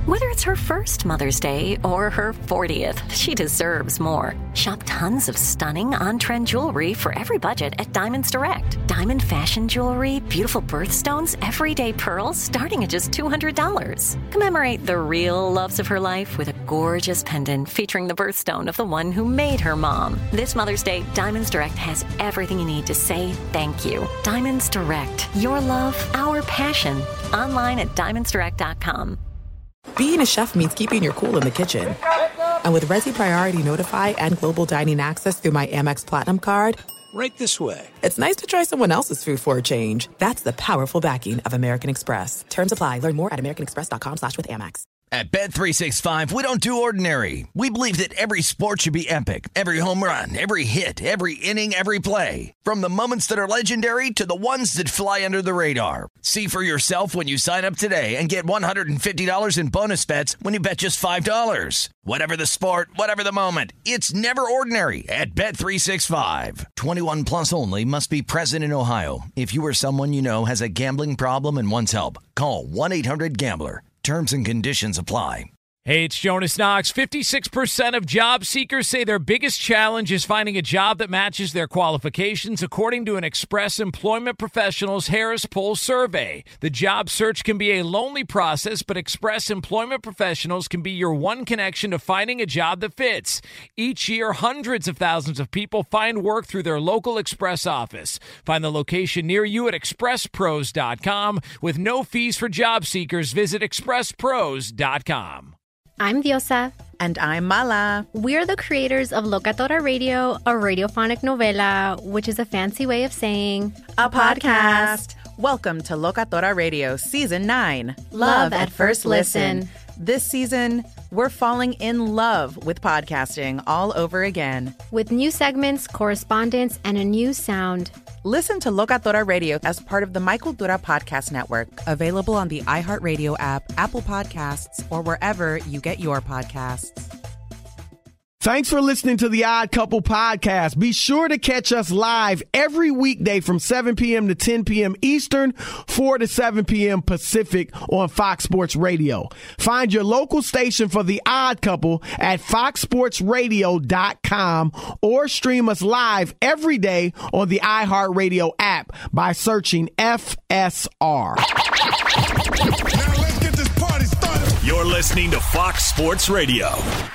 Whether it's her first Mother's Day or her 40th, she deserves more. Shop tons of stunning on-trend jewelry for every budget at Diamonds Direct. Diamond fashion jewelry, beautiful birthstones, everyday pearls starting at just $200. Commemorate the real loves of her life with a gorgeous pendant featuring the birthstone of the one who made her mom. This Mother's Day, Diamonds Direct has everything you need to say thank you. Diamonds Direct. Your love, our passion. Online at diamondsdirect.com. Being a chef means keeping your cool in the kitchen. And with Resi Priority Notify and Global Dining Access through my Amex Platinum card, right this way. It's nice to try someone else's food for a change. That's the powerful backing of American Express. Terms apply. Learn more at americanexpress.com/withAmex. At Bet365, we don't do ordinary. We believe that every sport should be epic. Every home run, every hit, every inning, every play. From the moments that are legendary to the ones that fly under the radar. See for yourself when you sign up today and get $150 in bonus bets when you bet just $5. Whatever the sport, whatever the moment, it's never ordinary at Bet365. 21 plus only. Must be present in Ohio. If you or someone you know has a gambling problem and wants help, call 1-800-GAMBLER. Terms and conditions apply. Hey, it's Jonas Knox. 56% of job seekers say their biggest challenge is finding a job that matches their qualifications, according to an Express Employment Professionals Harris Poll survey. The job search can be a lonely process, but Express Employment Professionals can be your one connection to finding a job that fits. Each year, hundreds of thousands of people find work through their local Express office. Find the location near you at expresspros.com. With no fees for job seekers, visit expresspros.com. I'm Diosa. And I'm Mala. We're the creators of Locatora Radio, a radiophonic novela, which is a fancy way of saying a podcast. Welcome to Locatora Radio Season 9. Love at First Listen. This season, we're falling in love with podcasting all over again. With new segments, correspondence, and a new sound. Listen to Locatora Radio as part of the My Cultura Podcast Network. Available on the iHeartRadio app, Apple Podcasts, or wherever you get your podcasts. Thanks for listening to the Odd Couple podcast. Be sure to catch us live every weekday from 7 p.m. to 10 p.m. Eastern, 4 to 7 p.m. Pacific on Fox Sports Radio. Find your local station for the Odd Couple at foxsportsradio.com or stream us live every day on the iHeartRadio app by searching FSR. Now let's get this party started. You're listening to Fox Sports Radio.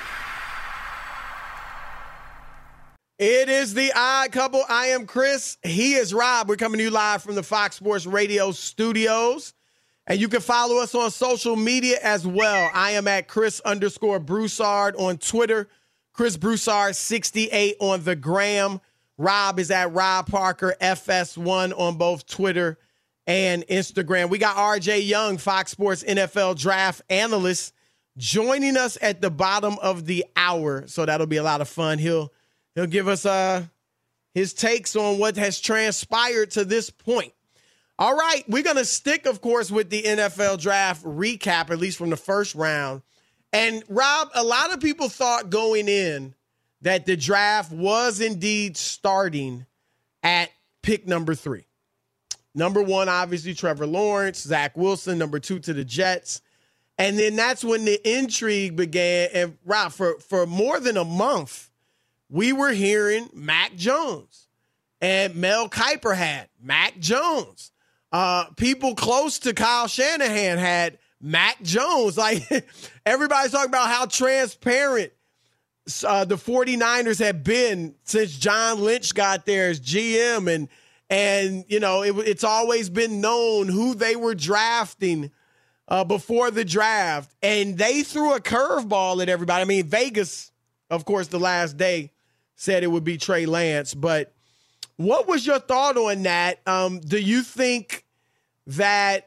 It is the Odd Couple. I am Chris. He is Rob. We're coming to you live from the Fox Sports Radio studios. And you can follow us on social media as well. I am at Chris_Broussard on Twitter. Chris Broussard 68 on the gram. Rob is at Rob Parker FS1 on both Twitter and Instagram. We got RJ Young, Fox Sports NFL draft analyst, joining us at the bottom of the hour. So that'll be a lot of fun. He'll give us his takes on what has transpired to this point. All right, we're going to stick, of course, with the NFL draft recap, at least from the first round. And, Rob, a lot of people thought going in that the draft was indeed starting at pick number 3. Number 1, obviously, Trevor Lawrence, Zach Wilson, number 2 to the Jets. And then that's when the intrigue began. And, Rob, for more than a month, we were hearing Mac Jones, and Mel Kiper had Mac Jones. People close to Kyle Shanahan had Mac Jones. Like, everybody's talking about how transparent the 49ers have been since John Lynch got there as GM. And you know, it's always been known who they were drafting before the draft. And they threw a curveball at everybody. I mean, Vegas, of course, the last day said it would be Trey Lance. But what was your thought on that? Do you think that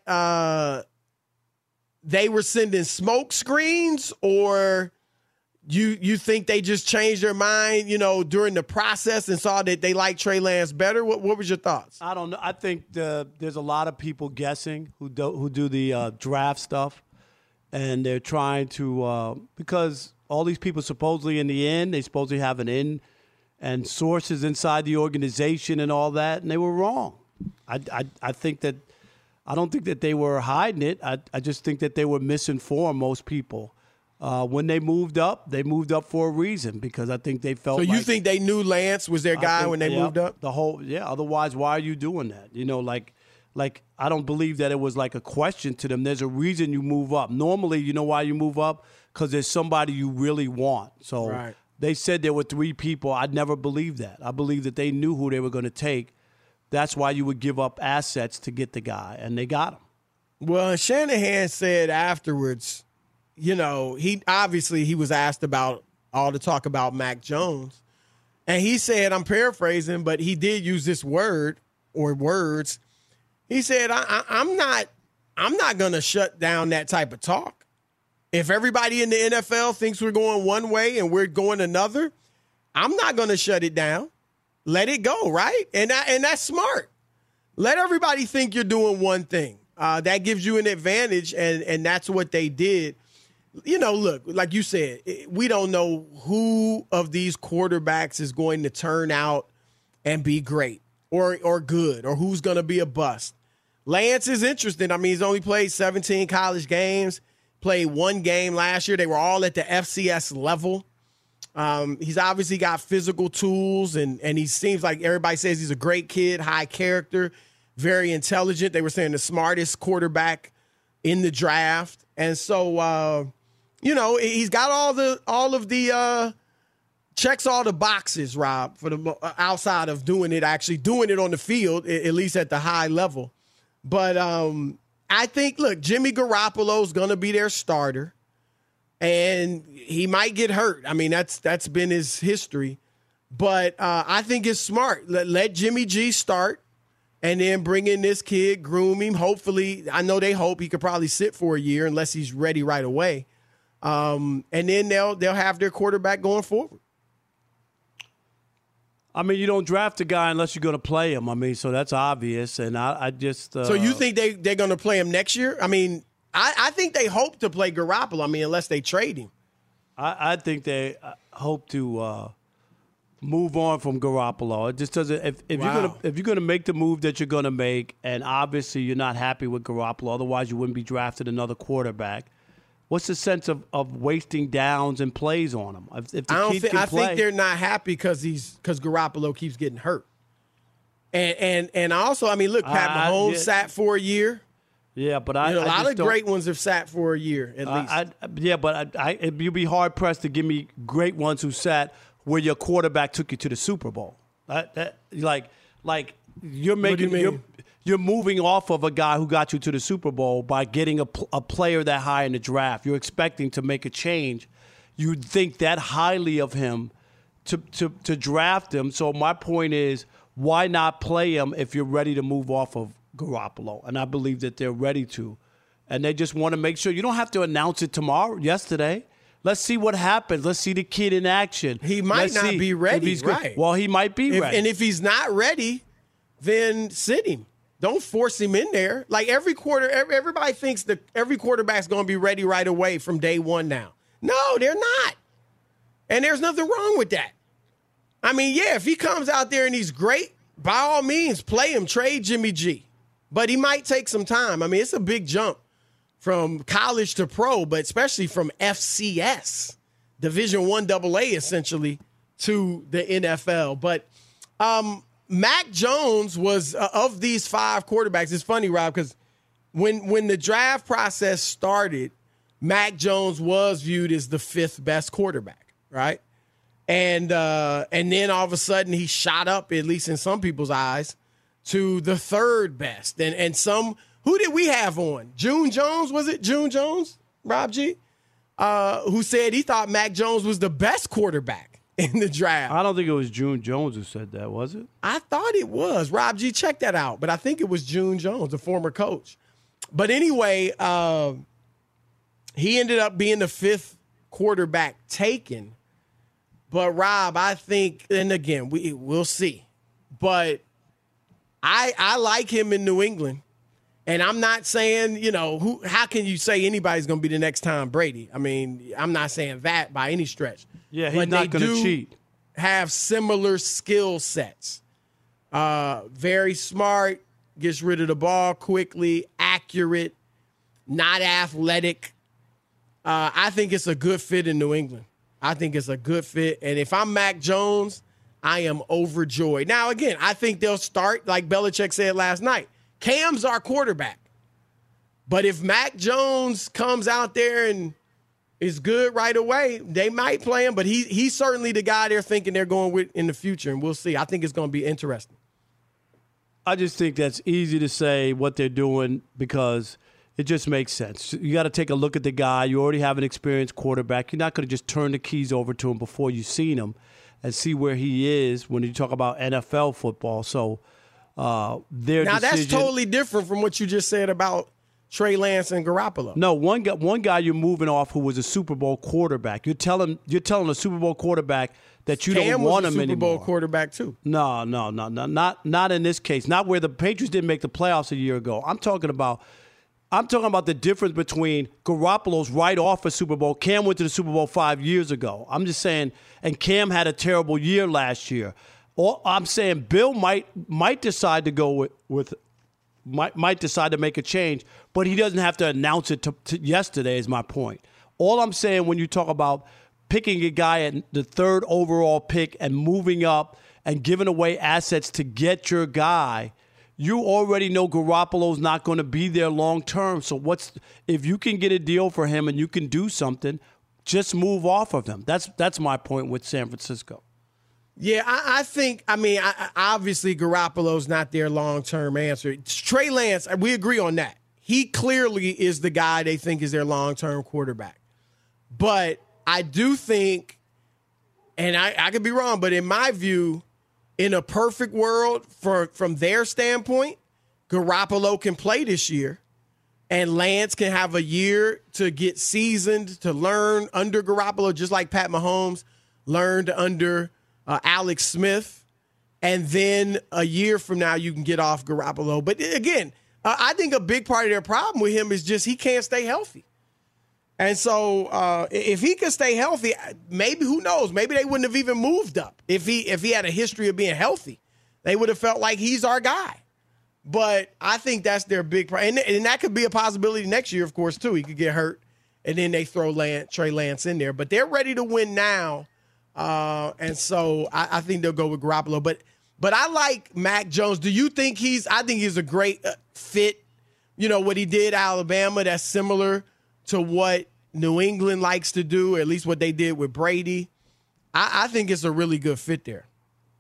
they were sending smoke screens, or you think they just changed their mind, you know, during the process and saw that they liked Trey Lance better? What was your thoughts? I don't know. I think there's a lot of people guessing who do the draft stuff, and they're trying to because all these people supposedly in the end, they supposedly have an in and sources inside the organization and all that, and they were wrong. I think that I don't think that they were hiding it. I just think that they were misinformed, most people. When they moved up for a reason, because I think they felt. So you think they knew Lance was their guy when they moved up? Otherwise, why are you doing that? Like I don't believe that it was like a question to them. There's a reason you move up. Normally, you know why you move up? Because there's somebody you really want. So they said there were 3 people. I'd never believed that. I believe that they knew who they were going to take. That's why you would give up assets to get the guy, and they got him. Well, Shanahan said afterwards, he was asked about all the talk about Mac Jones, and he said, I'm paraphrasing, but he did use this word or words. He said, I'm not going to shut down that type of talk. If everybody in the NFL thinks we're going one way and we're going another, I'm not going to shut it down. Let it go, right? And that's smart. Let everybody think you're doing one thing. That gives you an advantage, and that's what they did. Look, like you said, we don't know who of these quarterbacks is going to turn out and be great or good, or who's going to be a bust. Lance is interesting. I mean, he's only played 17 college games, played 1 game last year. They were all at the FCS level. He's obviously got physical tools, and he seems like everybody says he's a great kid, high character, very intelligent. They were saying the smartest quarterback in the draft. And so, he's got all of the checks all the boxes, Rob, for the outside of doing it on the field, at least at the high level. But I think, look, Jimmy Garoppolo's going to be their starter, and he might get hurt. I mean, that's been his history. But I think it's smart. Let Jimmy G start, and then bring in this kid, groom him. Hopefully, I know they hope he could probably sit for a year unless he's ready right away. And then they'll have their quarterback going forward. I mean, you don't draft a guy unless you're going to play him. I mean, so that's obvious. And I just So you think they're going to play him next year? I mean, I think they hope to play Garoppolo. I mean, unless they trade him. I think they hope to move on from Garoppolo. It just doesn't. If you're gonna make the move that you're gonna make, and obviously you're not happy with Garoppolo, otherwise you wouldn't be drafted another quarterback. What's the sense of wasting downs and plays on him? I think they're not happy because Garoppolo keeps getting hurt. And also, I mean, look, Pat Mahomes sat for a year. Yeah, but a lot of great ones have sat for a year at least. You'd be hard pressed to give me great ones who sat where your quarterback took you to the Super Bowl. You're making you're moving off of a guy who got you to the Super Bowl by getting a player that high in the draft. You're expecting to make a change. You'd think that highly of him to draft him. So my point is, why not play him if you're ready to move off of Garoppolo? And I believe that they're ready to. And they just want to make sure. You don't have to announce it yesterday. Let's see what happens. Let's see the kid in action. He might not be ready, right? Well, he might be ready. And if he's not ready, then sit him. Don't force him in there. Like everybody thinks that every quarterback's going to be ready right away from day one now. No, they're not. And there's nothing wrong with that. I mean, yeah, if he comes out there and he's great, by all means, play him, trade Jimmy G. But he might take some time. I mean, it's a big jump from college to pro, but especially from FCS, Division I AA, essentially, to the NFL. But Mac Jones was, of these 5 quarterbacks, it's funny, Rob, because when the draft process started, Mac Jones was viewed as the 5th best quarterback, right? And then all of a sudden he shot up, at least in some people's eyes, to the 3rd best. And some, who did we have on? June Jones, was it June Jones, Rob G? Who said he thought Mac Jones was the best quarterback in the draft. I don't think it was June Jones who said that, was it? I thought it was. Rob G, check that out. But I think it was June Jones, the former coach. But anyway, he ended up being the 5th quarterback taken. But, Rob, I think, and again, we'll see. But I like him in New England. And I'm not saying, how can you say anybody's going to be the next Tom Brady? I mean, I'm not saying that by any stretch. Yeah, he's not going to cheat. Have similar skill sets. Very smart, gets rid of the ball quickly, accurate, not athletic. I think it's a good fit in New England. I think it's a good fit. And if I'm Mac Jones, I am overjoyed. Now, again, I think they'll start, like Belichick said last night. Cam's our quarterback. But if Mac Jones comes out there and is good right away, they might play him. But he's certainly the guy they're thinking they're going with in the future. And we'll see. I think it's going to be interesting. I just think that's easy to say what they're doing because it just makes sense. You got to take a look at the guy. You already have an experienced quarterback. You're not going to just turn the keys over to him before you've seen him and see where he is when you talk about NFL football. So that's totally different from what you just said about Trey Lance and Garoppolo. No, one guy you're moving off who was a Super Bowl quarterback. You're telling a Super Bowl quarterback that you don't want him anymore. Cam was a Super Bowl quarterback too. No, not in this case. Not where the Patriots didn't make the playoffs a year ago. I'm talking about the difference between Garoppolo's right off a Super Bowl. Cam went to the Super Bowl 5 years ago. I'm just saying, and Cam had a terrible year last year. Or I'm saying Bill might decide to go with might decide to make a change, but he doesn't have to announce it to yesterday is my point. All I'm saying when you talk about picking a guy at the 3rd overall pick and moving up and giving away assets to get your guy, you already know Garoppolo's not going to be there long term. So if you can get a deal for him and you can do something, just move off of him. That's my point with San Francisco. Yeah, I think, obviously Garoppolo's not their long-term answer. Trey Lance, we agree on that. He clearly is the guy they think is their long-term quarterback. But I do think, and I could be wrong, but in my view, in a perfect world, from their standpoint, Garoppolo can play this year, and Lance can have a year to get seasoned, to learn under Garoppolo, just like Pat Mahomes learned under Alex Smith, and then a year from now you can get off Garoppolo. But again, I think a big part of their problem with him is just he can't stay healthy. And so if he could stay healthy, maybe, who knows, maybe they wouldn't have even moved up. If he had a history of being healthy, they would have felt like he's our guy. But I think that's their big problem. And that could be a possibility next year, of course, too. He could get hurt, and then they throw Trey Lance in there. But they're ready to win now. And so I think they'll go with Garoppolo. But I like Mac Jones. Do you think I think he's a great fit, what he did at Alabama, that's similar to what New England likes to do, or at least what they did with Brady. I think it's a really good fit there.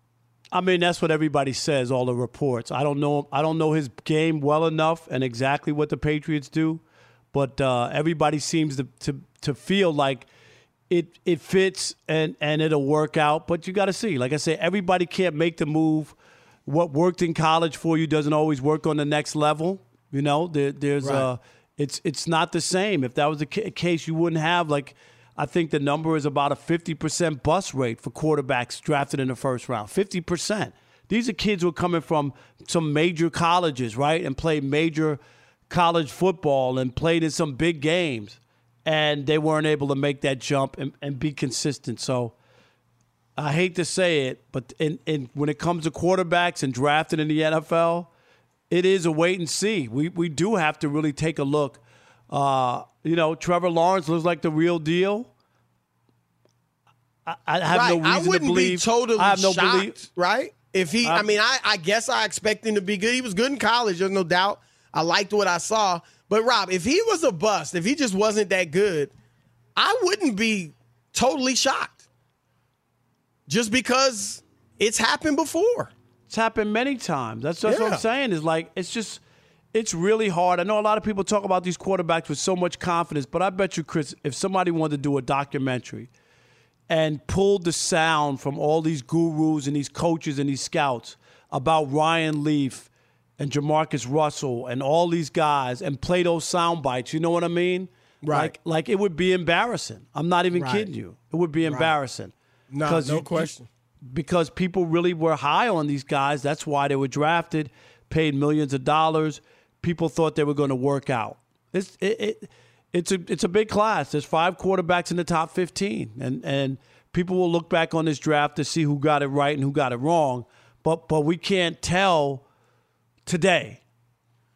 I mean, that's what everybody says, all the reports. I don't know his game well enough and exactly what the Patriots do, but everybody seems to feel like it fits and it'll work out. But you got to see. Like I say, everybody can't make the move. What worked in college for you doesn't always work on the next level. There's right. It's not the same. If that was the case, you wouldn't have, I think the number is about a 50% bust rate for quarterbacks drafted in the first round. 50%. These are kids who are coming from some major colleges, right, and played major college football and played in some big games, and they weren't able to make that jump and be consistent. So I hate to say it, but when it comes to quarterbacks and drafted in the NFL, it is a wait and see. We do have to really take a look. Trevor Lawrence looks like the real deal. I have no reason to believe. I wouldn't be totally shocked, right? If he, I guess I expect him to be good. He was good in college, there's no doubt. I liked what I saw. But, Rob, if he was a bust, if he just wasn't that good, I wouldn't be totally shocked. Just because it's happened before. It's happened many times. That's what I'm saying. It's really hard. I know a lot of people talk about these quarterbacks with so much confidence, but I bet you, Chris, if somebody wanted to do a documentary and pulled the sound from all these gurus and these coaches and these scouts about Ryan Leaf and Jamarcus Russell and all these guys and play those sound bites, you know what I mean? Right. Like it would be embarrassing. I'm not even kidding you. It would be embarrassing. No question. Because people really were high on these guys. That's why they were drafted, paid millions of dollars. People thought they were going to work out. It's a big class. There's 5 quarterbacks in the top 15, and people will look back on this draft to see who got it right and who got it wrong. But we can't tell today.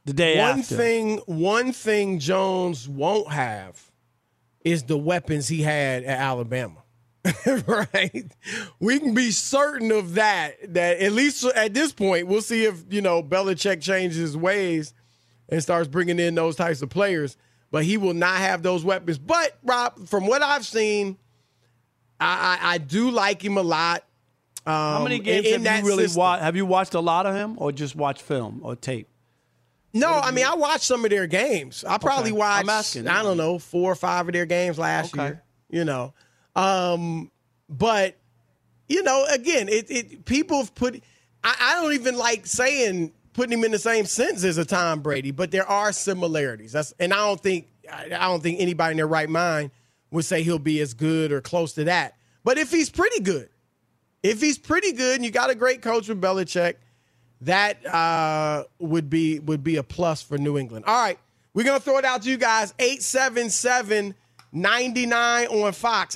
the day after. One thing Jones won't have is the weapons he had at Alabama. Right? We can be certain of that at least at this point, we'll see if, Belichick changes his ways and starts bringing in those types of players. But he will not have those weapons. But, Rob, from what I've seen, I do like him a lot. How many games have you really watched? Have you watched a lot of him or just watched film or tape? No, I watched some of their games. I probably watched, I don't know, 4 or 5 of their games last year, But, again, people have put – I don't even like saying – putting him in the same sentence as a Tom Brady, but there are similarities. And I don't think anybody in their right mind would say he'll be as good or close to that. But if he's pretty good, and you got a great coach with Belichick, that would be a plus for New England. All right, we're gonna throw it out to you guys. 877-99 on Fox.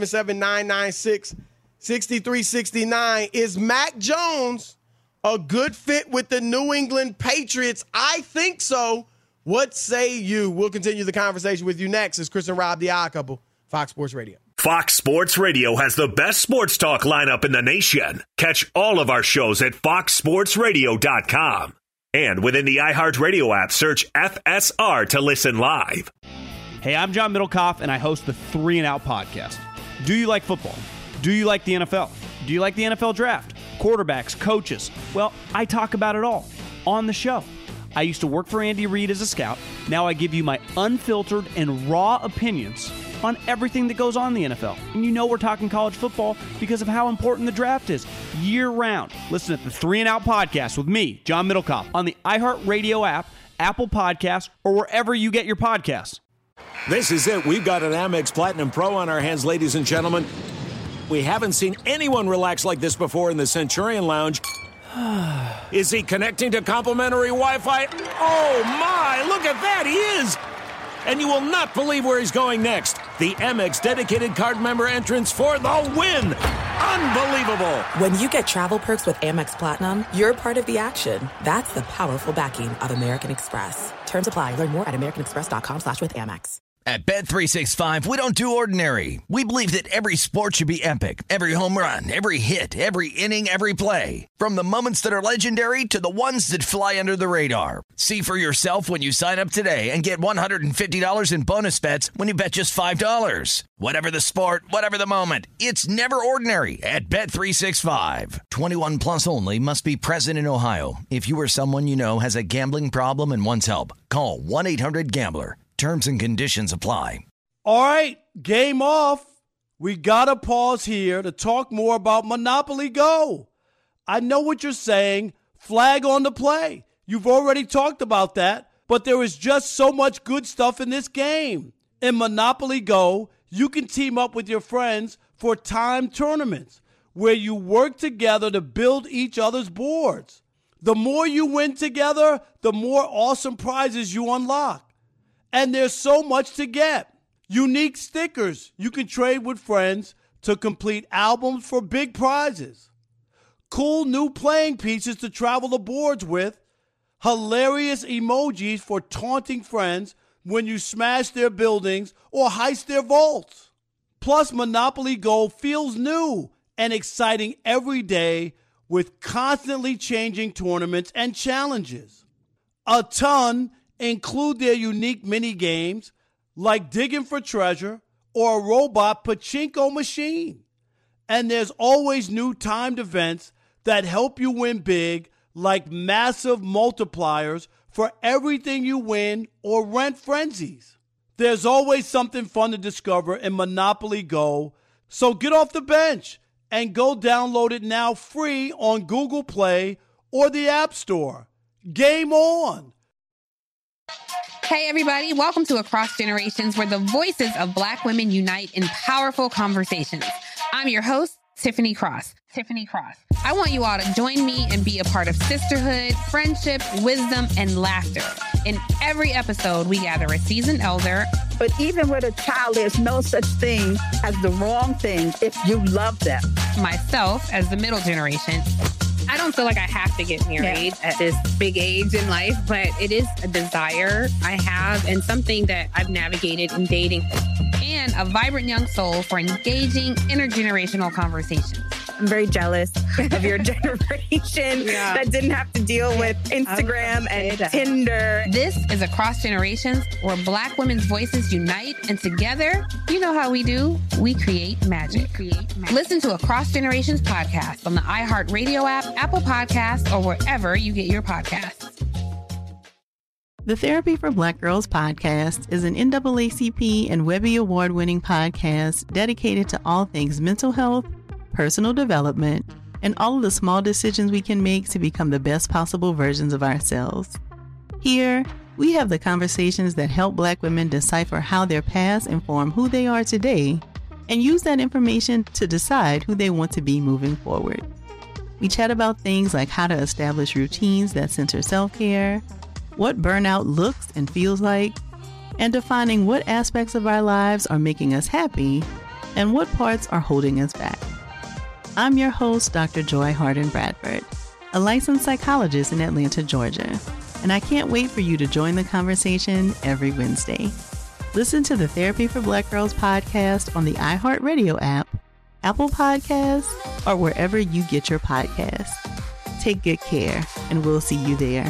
877-996-6369. Is Mac Jones a good fit with the New England Patriots? I think so. What say you? We'll continue the conversation with you next. It's Chris and Rob, the Odd Couple, Fox Sports Radio. Fox Sports Radio has the best sports talk lineup in the nation. Catch all of our shows at foxsportsradio.com. And within the iHeartRadio app, search FSR to listen live. Hey, I'm John Middlecoff, and I host the 3 and Out podcast. Do you like football? Do you like the NFL? Do you like the NFL draft? Quarterbacks, coaches? Well, I talk about it all on the show. I used to work for Andy Reid as a scout. Now I give you my unfiltered and raw opinions on everything that goes on in the NFL. And we're talking college football because of how important the draft is year-round. Listen to the 3 and Out podcast with me, John Middlecoff, on the iHeartRadio app, Apple Podcasts, or wherever you get your podcasts. This is it. We've got an Amex Platinum Pro on our hands, ladies and gentlemen. We haven't seen anyone relax like this before in the Centurion Lounge. Is he connecting to complimentary Wi-Fi? Oh, my! Look at that! He is! And you will not believe where he's going next. The Amex dedicated card member entrance for the win! Unbelievable! When you get travel perks with Amex Platinum, you're part of the action. That's the powerful backing of American Express. Terms apply. Learn more at americanexpress.com/withAmex. At Bet365, we don't do ordinary. We believe that every sport should be epic. Every home run, every hit, every inning, every play. From the moments that are legendary to the ones that fly under the radar. See for yourself when you sign up today and get $150 in bonus bets when you bet just $5. Whatever the sport, whatever the moment, it's never ordinary at Bet365. 21 plus only. Must be present in Ohio. If you or someone you know has a gambling problem and wants help, call 1-800-GAMBLER. Terms and conditions apply. All right, game off. We got to pause here to talk more about Monopoly Go. I know what you're saying. Flag on the play. You've already talked about that, but there is just so much good stuff in this game. In Monopoly Go, you can team up with your friends for timed tournaments where you work together to build each other's boards. The more you win together, the more awesome prizes you unlock. And there's so much to get. Unique stickers you can trade with friends to complete albums for big prizes. Cool new playing pieces to travel the boards with. Hilarious emojis for taunting friends when you smash their buildings or heist their vaults. Plus, Monopoly Go feels new and exciting every day with constantly changing tournaments and challenges. A ton include their unique mini games like digging for treasure or a robot pachinko machine. And there's always new timed events that help you win big, like massive multipliers for everything you win or rent frenzies. There's always something fun to discover in Monopoly Go, so get off the bench and go download it now free on Google Play or the App Store. Game on! Hey, everybody. Welcome to Across Generations, where the voices of Black women unite in powerful conversations. I'm your host, Tiffany Cross. I want you all to join me and be a part of sisterhood, friendship, wisdom, and laughter. In every episode, we gather a seasoned elder. But even with a child, there's no such thing as the wrong thing if you love them. Myself as the middle generation. I don't feel like I have to get married at this big age in life, but it is a desire I have and something that I've navigated in dating. And a vibrant young soul for engaging intergenerational conversations. I'm very jealous of your generation that didn't have to deal with Instagram and Tinder. This is Across Generations, where Black women's voices unite, and together, you know how we do, we create magic. Listen to Across Generations podcast on the iHeartRadio app, Apple Podcasts, or wherever you get your podcasts. The Therapy for Black Girls podcast is an NAACP and Webby Award-winning podcast dedicated to all things mental health, personal development, and all of the small decisions we can make to become the best possible versions of ourselves. Here, we have the conversations that help Black women decipher how their past inform who they are today and use that information to decide who they want to be moving forward. We chat about things like how to establish routines that center self-care, what burnout looks and feels like, and defining what aspects of our lives are making us happy and what parts are holding us back. I'm your host, Dr. Joy Harden Bradford, a licensed psychologist in Atlanta, Georgia, and I can't wait for you to join the conversation every Wednesday. Listen to the Therapy for Black Girls podcast on the iHeartRadio app, Apple Podcasts, or wherever you get your podcasts. Take good care, and we'll see you there.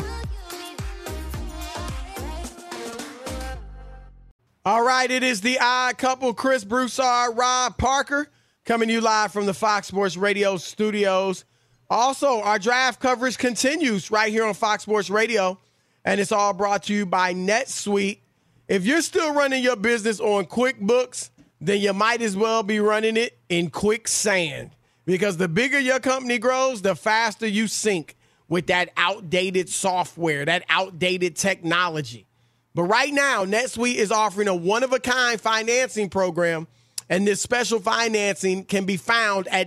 All right, it is the Odd Couple, Chris Broussard, Rob Parker, coming to you live from the Fox Sports Radio studios. Also, our draft coverage continues right here on Fox Sports Radio, and it's all brought to you by NetSuite. If you're still running your business on QuickBooks, then you might as well be running it in quicksand, because the bigger your company grows, the faster you sink with that outdated software, that outdated technology. But right now, NetSuite is offering a one-of-a-kind financing program, and this special financing can be found at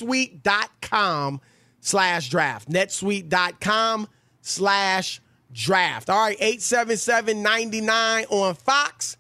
netsuite.com/draft. netsuite.com/draft. All right, 877-99 on Fox,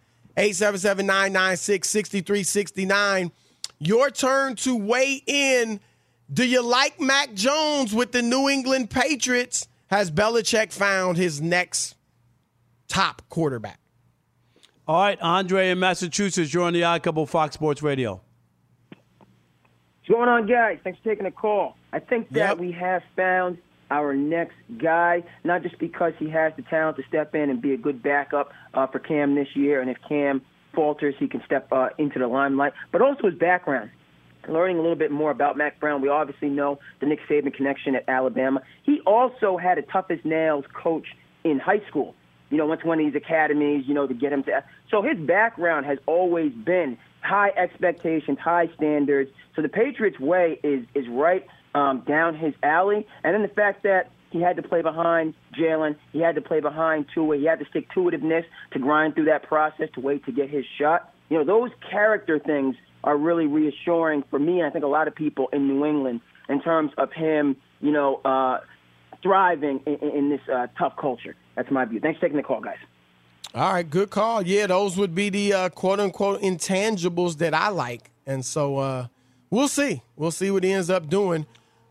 877-996-6369. Your turn to weigh in. Do you like Mac Jones with the New England Patriots? Has Belichick found his next top quarterback? All right, Andre in Massachusetts, you're on the Odd Couple, Fox Sports Radio. What's going on, guys? Thanks for taking the call. I think that we have found our next guy, not just because he has the talent to step in and be a good backup for Cam this year, and if Cam falters, he can step into the limelight, but also his background. Learning a little bit more about Mac Brown, we obviously know the Nick Saban connection at Alabama. He also had a tough-as-nails coach in high school. Went to one of these academies, to get him to. So his background has always been high expectations, high standards. So the Patriots way is right down his alley. And then the fact that he had to play behind Jalen, he had to play behind Tua, he had the stick-to-itiveness to grind through that process to wait to get his shot. Those character things are really reassuring for me, and I think a lot of people in New England, in terms of him, thriving in this tough culture. That's my view. Thanks for taking the call, guys. All right, good call. Yeah, those would be the quote-unquote intangibles that I like. And so we'll see. We'll see what he ends up doing.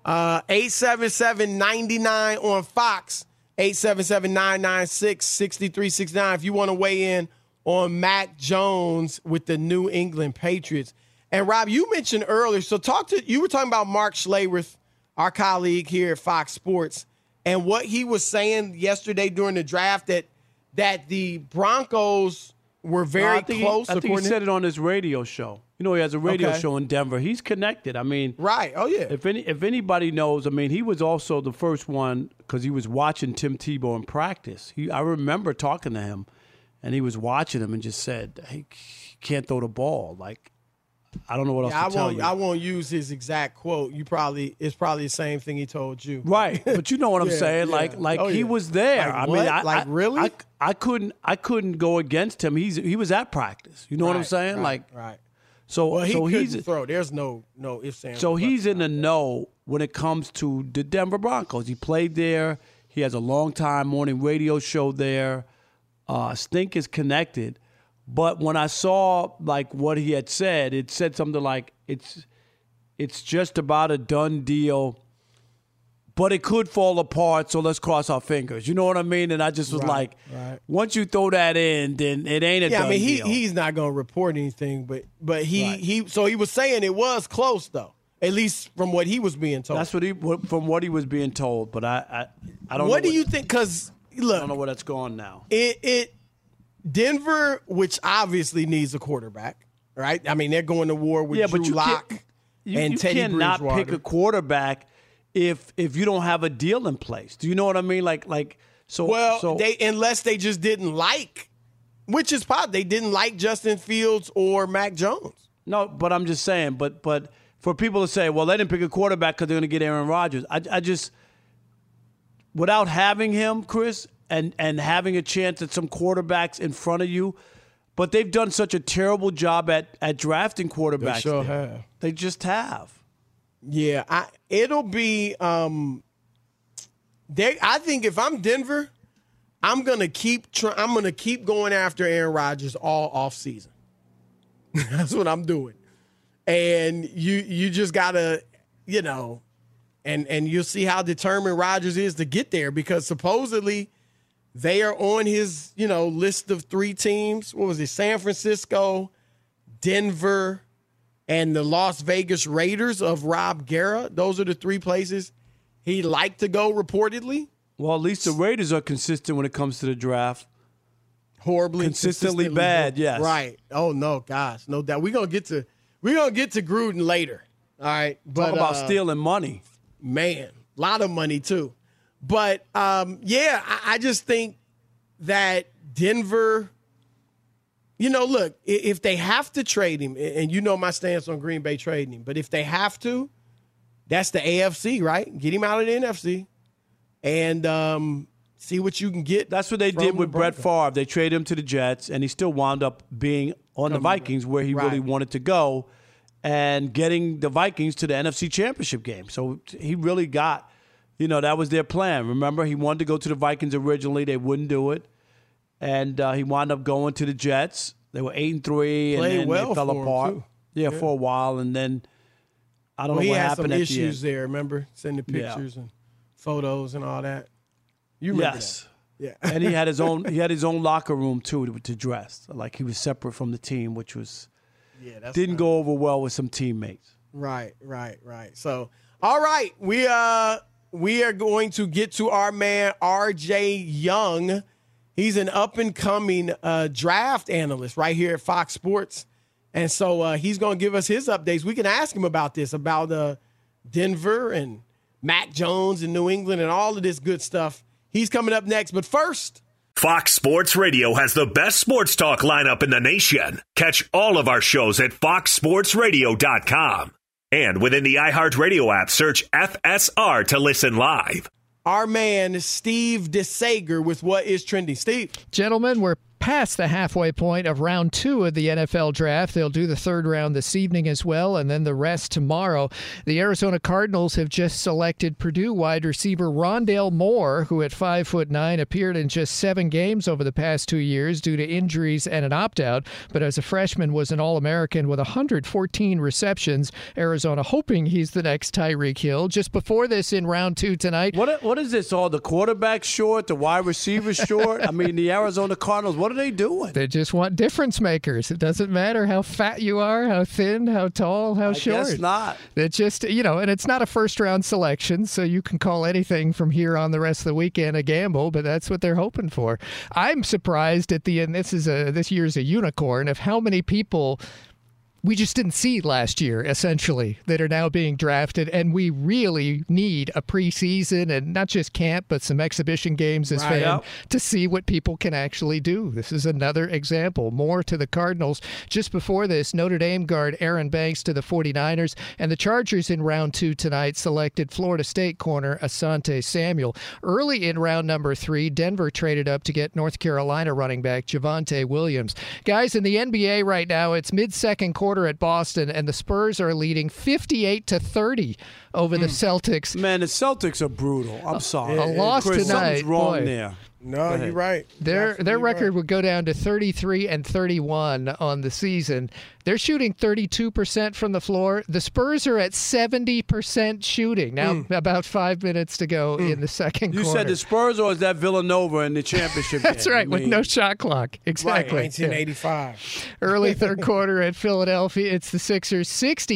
877-99 on Fox, 877-996-6369 if you want to weigh in on Mac Jones with the New England Patriots. And, Rob, you mentioned earlier, so you were talking about Mark Schlereth, our colleague here at Fox Sports, and what he was saying yesterday during the draft that the Broncos were very close. I think he said it on his radio show. He has a radio show in Denver. He's connected. I mean, right? Oh yeah. If anybody knows, I mean, he was also the first one because he was watching Tim Tebow in practice. I remember talking to him, and he was watching him and just said, "Hey, he can't throw the ball." Like, I don't know what else to tell you. I won't use his exact quote. It's probably the same thing he told you. Right. But you know what I'm saying? Yeah. He was there. Really? I couldn't go against him. He was at practice. You know what I'm saying? Right. So he he's couldn't throw. There's no ifs, ands. So he's in the know when it comes to the Denver Broncos. He played there. He has a long-time morning radio show there. Stink is connected. But when I saw what he had said, it said something like it's just about a done deal but it could fall apart, so let's cross our fingers. You know what I mean? And I just was once you throw that in, then it ain't a done deal. He's not going to report anything, but he was saying it was close, though, at least from what he was being told. That's from what he was being told, but I don't know. What do you think? Because, look. I don't know where that's going now. Denver, which obviously needs a quarterback, right? I mean, they're going to war with Drew Lock and Teddy Bridgewater. You cannot pick a quarterback if you don't have a deal in place. Do you know what I mean? Unless they just didn't like, which is possible. They didn't like Justin Fields or Mac Jones. No, but I'm just saying. But for people to say, well, they didn't pick a quarterback because they're going to get Aaron Rodgers. I just, without having him, Chris, and having a chance at some quarterbacks in front of you, but they've done such a terrible job at drafting quarterbacks. They sure have. They just have. Yeah, it'll be. I think if I'm Denver, I'm gonna keep going after Aaron Rodgers all off season. That's what I'm doing, and you just gotta, and you'll see how determined Rodgers is to get there, because supposedly they are on his list of 3 teams. What was it? San Francisco, Denver, and the Las Vegas Raiders of Rob Guerra. Those are the 3 places he'd like to go, reportedly. Well, at least the Raiders are consistent when it comes to the draft. Consistently bad, yes. Right. Oh, no, gosh, no doubt. We're gonna get to Gruden later. All right. Talk about stealing money. Man, a lot of money, too. But, I just think that Denver – look, if they have to trade him, and my stance on Green Bay trading him, but if they have to, that's the AFC, right? Get him out of the NFC and see what you can get. That's what they did with Brett Favre. They traded him to the Jets, and he still wound up being on the Vikings where he really wanted to go and getting the Vikings to the NFC Championship game. So he really got, that was their plan. Remember, he wanted to go to the Vikings originally. They wouldn't do it. And he wound up going to the Jets. They were 8-3, and then they fell apart. Yeah, for a while, and then I don't know what happened at the end. He had some issues there. Remember, sending pictures and photos and all that. You remember that? Yeah, and he had his own. He had his own locker room too to dress. Like he was separate from the team, which was didn't go over well with some teammates. Right. So, all right, we are going to get to our man RJ Young. He's an up-and-coming draft analyst right here at Fox Sports. And so he's going to give us his updates. We can ask him about this, about Denver and Mac Jones and New England and all of this good stuff. He's coming up next. But first, Fox Sports Radio has the best sports talk lineup in the nation. Catch all of our shows at foxsportsradio.com. And within the iHeartRadio app, search FSR to listen live. Our man, Steve DeSager, with What is Trending. Steve. Gentlemen, we're past the halfway point of round 2 of the NFL draft. They'll do the 3rd round this evening as well, and then the rest tomorrow. The Arizona Cardinals have just selected Purdue wide receiver Rondale Moore, who at 5'9" appeared in just 7 games over the past 2 years due to injuries and an opt-out, but as a freshman was an All-American with 114 receptions. Arizona hoping he's the next Tyreek Hill. Just before this in round 2 tonight. What is this? All the quarterbacks short, the wide receivers short? I mean, the Arizona Cardinals, what are they doing? They just want difference makers. It doesn't matter how fat you are, how thin, how tall, how short. I guess not. It's just, and it's not a first-round selection, so you can call anything from here on the rest of the weekend a gamble, but that's what they're hoping for. I'm surprised at the end, this year's a unicorn, of how many people we just didn't see last year, essentially, that are now being drafted. And we really need a preseason and not just camp, but some exhibition games as fans to see what people can actually do. This is another example. More to the Cardinals. Just before this, Notre Dame guard Aaron Banks to the 49ers. And the Chargers in round 2 tonight selected Florida State corner Asante Samuel. Early in round number 3, Denver traded up to get North Carolina running back Javonte Williams. Guys, in the NBA right now, it's mid-second quarter at Boston, and the Spurs are leading 58-30 over the Celtics. Man, the Celtics are brutal. I'm sorry. A loss Chris, tonight. Something's wrong there. No, you're right. Their record would go down to 33-31 on the season. They're shooting 32% from the floor. The Spurs are at 70% shooting. Now, about 5 minutes to go in the second quarter. You said the Spurs, or is that Villanova in the championship game? That's right, with no shot clock. Exactly. Right, 1985. Early third quarter at Philadelphia, it's the Sixers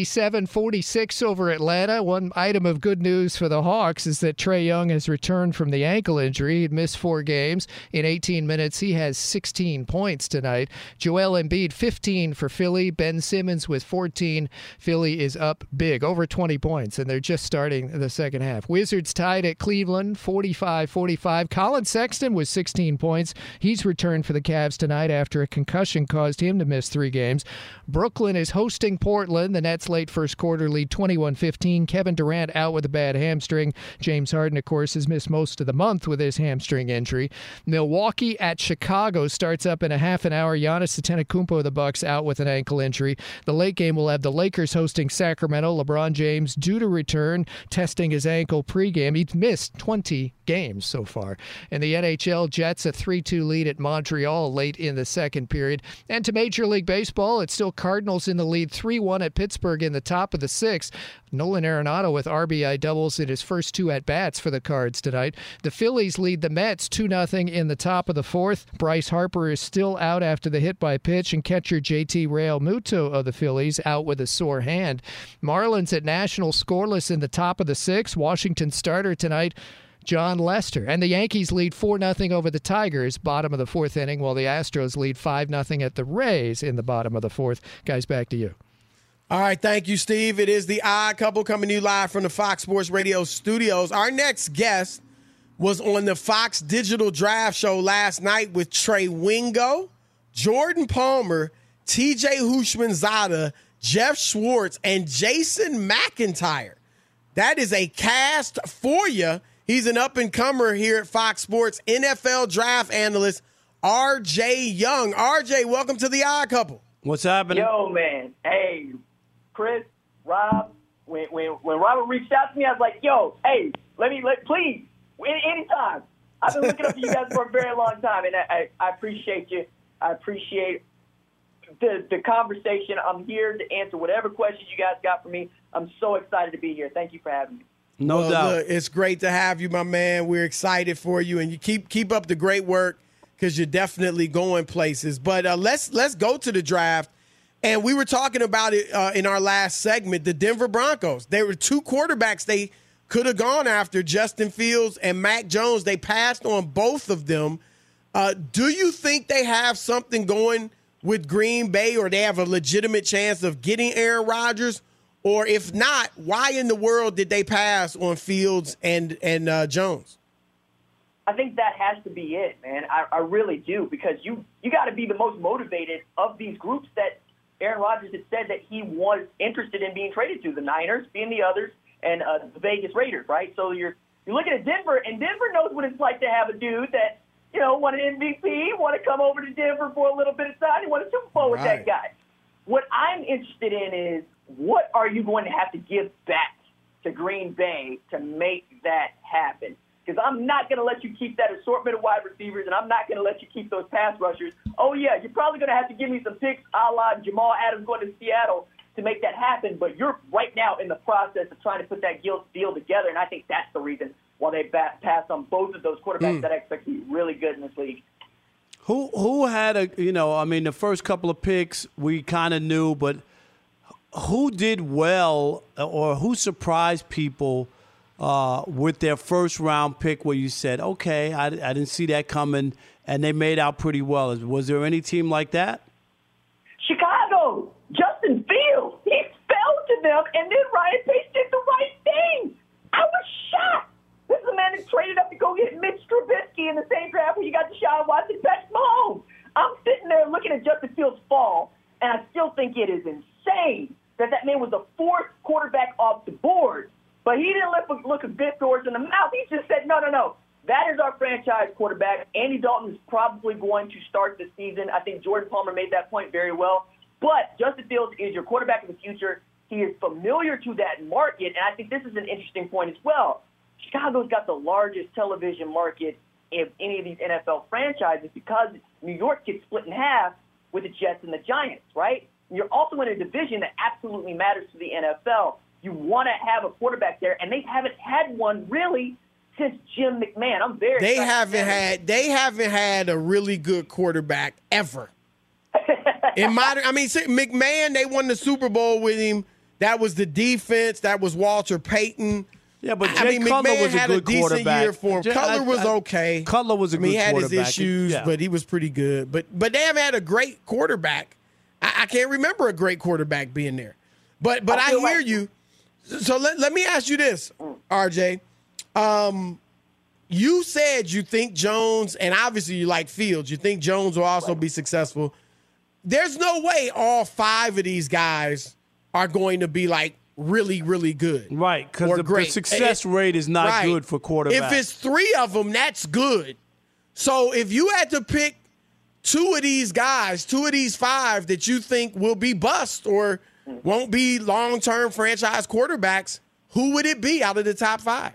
67-46 over Atlanta. One item of good news for the Hawks is that Trae Young has returned from the ankle injury. He'd missed 4 games. In 18 minutes, he has 16 points tonight. Joel Embiid, 15 for Philly. Ben Simmons with 14. Philly is up big, over 20 points, and they're just starting the second half. Wizards tied at Cleveland, 45-45. Colin Sexton with 16 points. He's returned for the Cavs tonight after a concussion caused him to miss 3 games. Brooklyn is hosting Portland. The Nets late first quarter lead 21-15. Kevin Durant out with a bad hamstring. James Harden, of course, has missed most of the month with his hamstring injury. Milwaukee at Chicago starts up in a half an hour. Giannis Antetokounmpo of the Bucks out with an ankle injury. The late game will have the Lakers hosting Sacramento. LeBron James due to return, testing his ankle pregame. He's missed 20 games so far. In the NHL, Jets a 3-2 lead at Montreal late in the second period. And to Major League Baseball, it's still Cardinals in the lead, 3-1 at Pittsburgh in the top of the 6th. Nolan Arenado with RBI doubles in his first 2 at-bats for the Cards tonight. The Phillies lead the Mets 2-0 in the top of the 4th. Bryce Harper is still out after the hit by pitch, and catcher JT Realmuto of the Phillies out with a sore hand. Marlins at National scoreless in the top of the 6th. Washington starter tonight, John Lester. And the Yankees lead 4-0 over the Tigers, bottom of the 4th inning, while the Astros lead 5-0 at the Rays in the bottom of the 4th. Guys, back to you. All right, thank you, Steve. It is the Odd Couple coming to you live from the Fox Sports Radio studios. Our next guest was on the Fox Digital Draft Show last night with Trey Wingo, Jordan Palmer, TJ Houshmandzadeh, Jeff Schwartz, and Jason McIntyre. That is a cast for you. He's an up-and-comer here at Fox Sports, NFL draft analyst RJ Young. RJ, welcome to the Odd Couple. What's happening? Yo, man. Hey, Chris, Rob, when Robert reached out to me, I was like, yo, hey, please, anytime. I've been looking up to you guys for a very long time, and I appreciate you. I appreciate the conversation. I'm here to answer whatever questions you guys got for me. I'm so excited to be here. Thank you for having me. No doubt. Look, it's great to have you, my man. We're excited for you, and you keep up the great work because you're definitely going places. But let's go to the draft. And we were talking about it in our last segment, the Denver Broncos. There were 2 quarterbacks they could have gone after, Justin Fields and Mac Jones. They passed on both of them. Do you think they have something going with Green Bay, or they have a legitimate chance of getting Aaron Rodgers? Or if not, why in the world did they pass on Fields and Jones? I think that has to be it, man. I really do, because you got to be the most motivated of these groups that Aaron Rodgers had said that he was interested in being traded to, the Niners being the others, and the Vegas Raiders, right? So you're looking at Denver, and Denver knows what it's like to have a dude that, won an MVP, want to come over to Denver for a little bit of time, and won a Super Bowl with that guy. What I'm interested in is, what are you going to have to give back to Green Bay to make that happen? Because I'm not going to let you keep that assortment of wide receivers, and I'm not going to let you keep those pass rushers. Oh, yeah, you're probably going to have to give me some picks a la Jamal Adams going to Seattle to make that happen, but you're right now in the process of trying to put that deal together, and I think that's the reason why they passed on both of those quarterbacks that I expect to be really good in this league. Who had the first couple of picks we kind of knew, but who did well or who surprised people with their first-round pick where you said, okay, I didn't see that coming, and they made out pretty well? Was there any team like that? Chicago, Justin Fields. He fell to them, and then Ryan Pace did the right thing. I was shocked. This is a man that traded up to go get Mitch Trubisky in the same draft where you got Deshaun Watson, Patrick Mahomes. I'm sitting there looking at Justin Fields fall, and I still think it is insane that man was the 4th quarterback off the board. But he didn't look a bit horse in the mouth. He just said, no. That is our franchise quarterback. Andy Dalton is probably going to start the season. I think Jordan Palmer made that point very well. But Justin Fields is your quarterback of the future. He is familiar to that market, and I think this is an interesting point as well. Chicago's got the largest television market any of these NFL franchises because New York gets split in half with the Jets and the Giants, right? You're also in a division that absolutely matters to the NFL. You want to have a quarterback there, and they haven't had one really since Jim McMahon. I'm very They haven't had a really good quarterback ever. McMahon, they won the Super Bowl with him. That was the defense. That was Walter Payton. Yeah, but Jay Cutler McMahon was a had good a decent quarterback. year for him. Cutler was okay. Cutler was a good quarterback. He had quarterback. his issues, Yeah. but he was pretty good. But they haven't had a great quarterback. I can't remember a great quarterback being there. But I hear you. So let me ask you this, RJ. You said you think Jones, and obviously you like Fields, you think Jones will also be successful. There's no way all 5 of these guys are going to be like really, really good. Right, because the success rate is not good for quarterbacks. If it's 3 of them, that's good. So if you had to pick 2 of these guys, 2 of these 5 that you think will be bust or won't be long-term franchise quarterbacks, who would it be out of the top 5?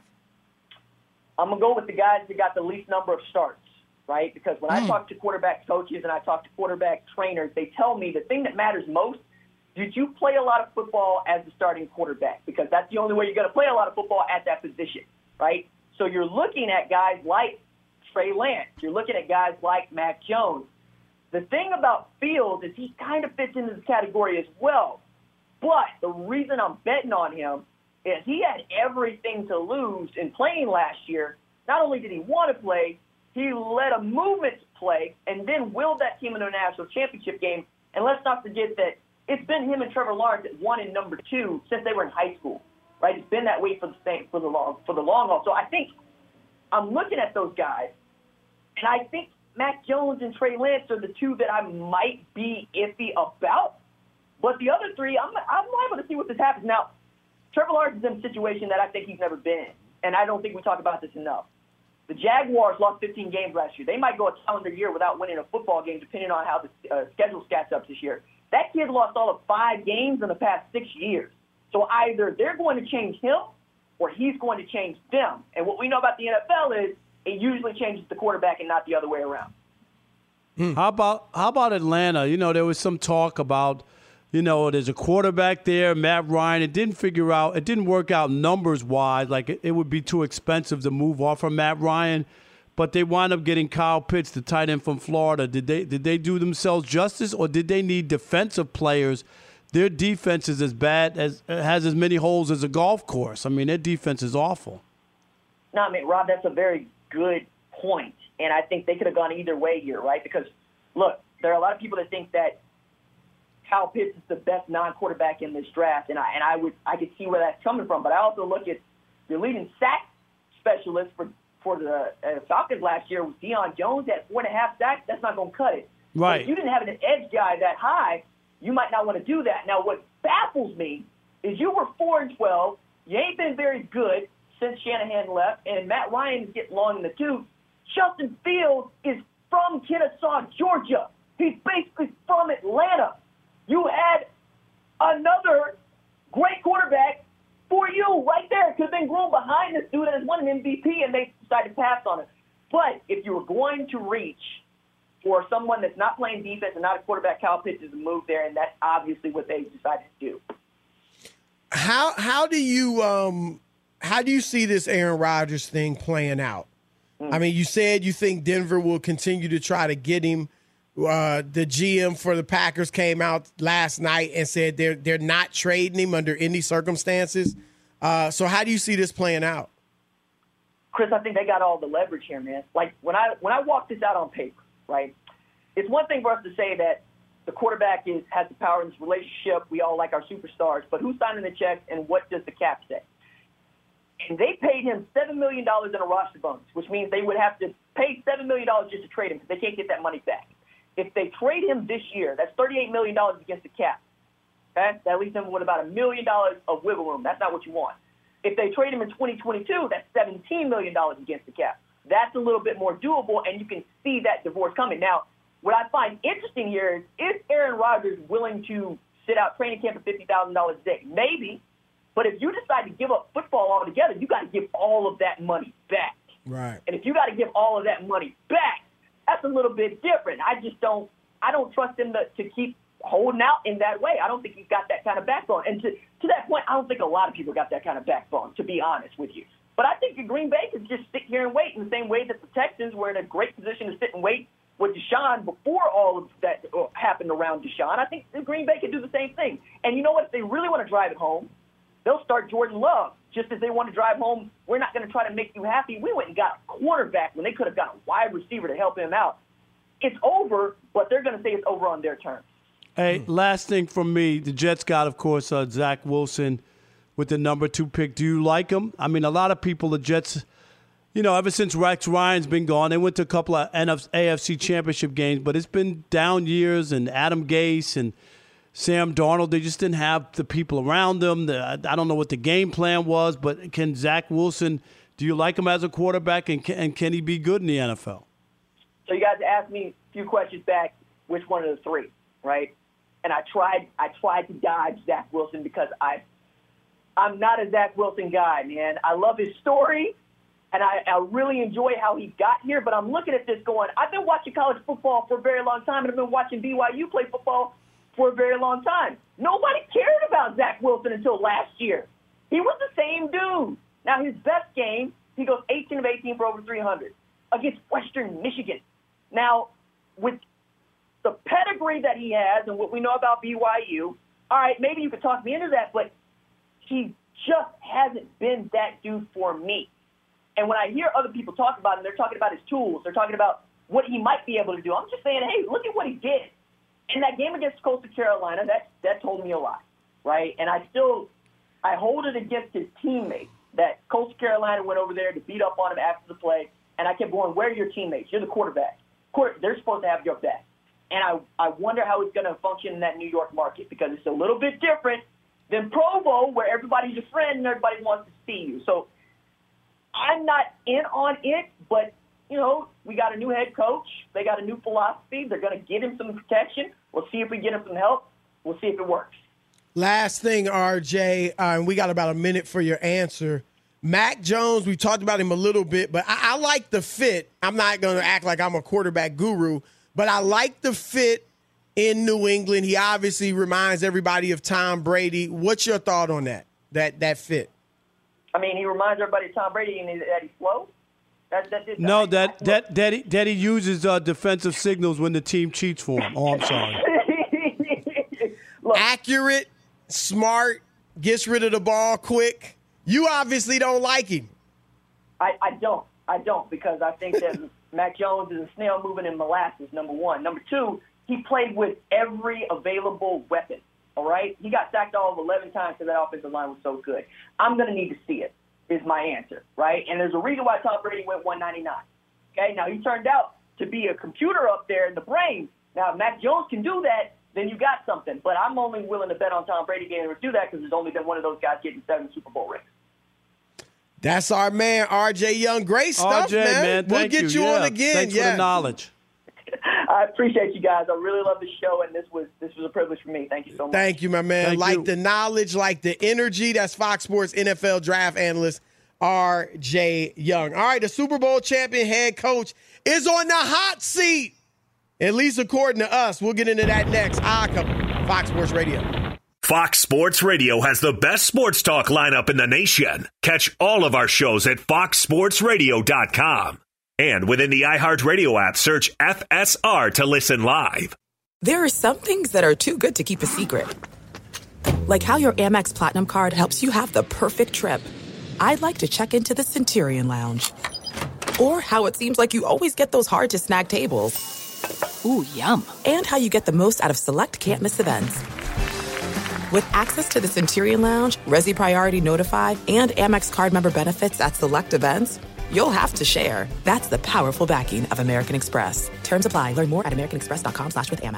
I'm going to go with the guys that got the least number of starts, right? Because when I talk to quarterback coaches and I talk to quarterback trainers, they tell me the thing that matters most, did you play a lot of football as the starting quarterback? Because that's the only way you're going to play a lot of football at that position, right? So you're looking at guys like Trey Lance. You're looking at guys like Mac Jones. The thing about Fields is he kind of fits into this category as well. But the reason I'm betting on him is he had everything to lose in playing last year. Not only did he want to play, he led a movement to play and then willed that team into a national championship game. And let's not forget that it's been him and Trevor Lawrence at 1 and number 2 since they were in high school, right? It's been that way for the long haul. So I think I'm looking at those guys, and I think Mac Jones and Trey Lance are the 2 that I might be iffy about. But the other 3, I'm liable to see what this happens. Now, Trevor Lawrence is in a situation that I think he's never been in, and I don't think we talk about this enough. The Jaguars lost 15 games last year. They might go a calendar year without winning a football game, depending on how the schedule stacks up this year. That kid lost all of 5 games in the past 6 years. So either they're going to change him or he's going to change them. And what we know about the NFL is it usually changes the quarterback and not the other way around. How about Atlanta? You know, there was some talk about, you know, there's a quarterback there, Matt Ryan. It didn't work out numbers-wise. Like, it would be too expensive to move off from Matt Ryan. But they wound up getting Kyle Pitts, the tight end from Florida. Did they do themselves justice, or did they need defensive players? Their defense is as bad has as many holes as a golf course. I mean, their defense is awful. No, I mean, Rob, that's a very good point. And I think they could have gone either way here, right? Because, look, there are a lot of people that think that Kyle Pitts is the best non-quarterback in this draft, and I could see where that's coming from. But I also look at your leading sack specialist for the Falcons last year was Deion Jones at 4.5 sacks. That's not going to cut it. Right. But if you didn't have an edge guy that high, you might not want to do that. Now, what baffles me is you were 4-12. You ain't been very good since Shanahan left, and Matt Ryan is getting long in the tooth. Justin Fields is from Kennesaw, Georgia. He's basically from Atlanta. You had another great quarterback for you right there. Could have been groomed behind this dude that has won an MVP, and they decided to pass on it. But if you were going to reach for someone that's not playing defense and not a quarterback, Kyle Pitts is a move there, and that's obviously what they decided to do. How do you see this Aaron Rodgers thing playing out? I mean, you said you think Denver will continue to try to get him. The GM for the Packers came out last night and said they're not trading him under any circumstances. So how do you see this playing out? Chris, I think they got all the leverage here, man. Like when I walk this out on paper, right? It's one thing for us to say that the quarterback has the power in this relationship. We all like our superstars, but who's signing the checks and what does the cap say? And they paid him $7 million in a roster bonus, which means they would have to pay $7 million just to trade him because they can't get that money back. If they trade him this year, that's $38 million against the cap. Okay? That leaves them with about $1 million of wiggle room. That's not what you want. If they trade him in 2022, that's $17 million against the cap. That's a little bit more doable, and you can see that divorce coming. Now, what I find interesting here is Aaron Rodgers willing to sit out training camp for $50,000 a day? Maybe. But if you decide to give up football altogether, you got to give all of that money back. Right. And if you got to give all of that money back, that's a little bit different. I don't trust him to keep holding out in that way. I don't think he's got that kind of backbone. And to that point, I don't think a lot of people got that kind of backbone, to be honest with you. But I think the Green Bay could just sit here and wait in the same way that the Texans were in a great position to sit and wait with Deshaun before all of that happened around Deshaun. I think the Green Bay could do the same thing. And you know what? If they really want to drive it home, they'll start Jordan Love. Just as they want to drive home, we're not going to try to make you happy. We went and got a quarterback when they could have got a wide receiver to help him out. It's over, but they're going to say it's over on their terms. Hey, last thing from me. The Jets got, of course, Zach Wilson with the number 2 pick. Do you like him? I mean, a lot of people, the Jets, ever since Rex Ryan's been gone, they went to a couple of AFC championship games, but it's been down years, and Adam Gase and Sam Darnold, they just didn't have the people around them. I don't know what the game plan was, but can Zach Wilson, do you like him as a quarterback, and can he be good in the NFL? So you guys asked me a few questions back, which one of the three, right? And I tried to dodge Zach Wilson because I'm not a Zach Wilson guy, man. I love his story, and I really enjoy how he got here, but I'm looking at this going, I've been watching college football for a very long time, and I've been watching BYU play football for a very long time. Nobody cared about Zach Wilson until last year. He was the same dude. Now, his best game, he goes 18 of 18 for over 300 against Western Michigan. Now, with the pedigree that he has and what we know about BYU, all right, maybe you could talk me into that, but he just hasn't been that dude for me. And when I hear other people talk about him, they're talking about his tools. They're talking about what he might be able to do. I'm just saying, hey, look at what he did. In that game against Coastal Carolina, that told me a lot, right? And I hold it against his teammates that Coastal Carolina went over there to beat up on him after the play, and I kept going, where are your teammates? You're the quarterback. They're supposed to have your back. And I wonder how it's going to function in that New York market because it's a little bit different than Provo, where everybody's your friend and everybody wants to see you. So I'm not in on it, but we got a new head coach. They got a new philosophy. They're going to give him some protection. We'll see if we get him some help. We'll see if it works. Last thing, RJ, and we got about a minute for your answer. Mac Jones, we talked about him a little bit, but I like the fit. I'm not going to act like I'm a quarterback guru, but I like the fit in New England. He obviously reminds everybody of Tom Brady. What's your thought on that fit? I mean, he reminds everybody of Tom Brady and that he's slow. No, that he uses defensive signals when the team cheats for him. Oh, I'm sorry. Look, accurate, smart, gets rid of the ball quick. You obviously don't like him. I don't because I think that Mac Jones is a snail moving in molasses, number one. Number two, he played with every available weapon, all right? He got sacked all of 11 times because that offensive line was so good. I'm going to need to see it. Is my answer, right? And there's a reason why Tom Brady went 199. Okay, now he turned out to be a computer up there in the brain. Now, if Mac Jones can do that, then you got something. But I'm only willing to bet on Tom Brady being able to do that because there's only been one of those guys getting 7 Super Bowl rings. That's our man, RJ Young. Great stuff, RJ, man. We'll get you on again. Thanks for the knowledge. I appreciate you guys. I really love the show, and this was a privilege for me. Thank you so much. Thank you, my man. The knowledge, like the energy. That's Fox Sports NFL draft analyst RJ Young. All right, the Super Bowl champion head coach is on the hot seat, at least according to us. We'll get into that next. Fox Sports Radio. Fox Sports Radio has the best sports talk lineup in the nation. Catch all of our shows at foxsportsradio.com. And within the iHeartRadio app, search FSR to listen live. There are some things that are too good to keep a secret. Like how your Amex Platinum card helps you have the perfect trip. I'd like to check into the Centurion Lounge. Or how it seems like you always get those hard-to-snag tables. Ooh, yum. And how you get the most out of select can't-miss events. With access to the Centurion Lounge, Resi Priority Notify, and Amex card member benefits at select events, you'll have to share. That's the powerful backing of American Express. Terms apply. Learn more at americanexpress.com/withAmex.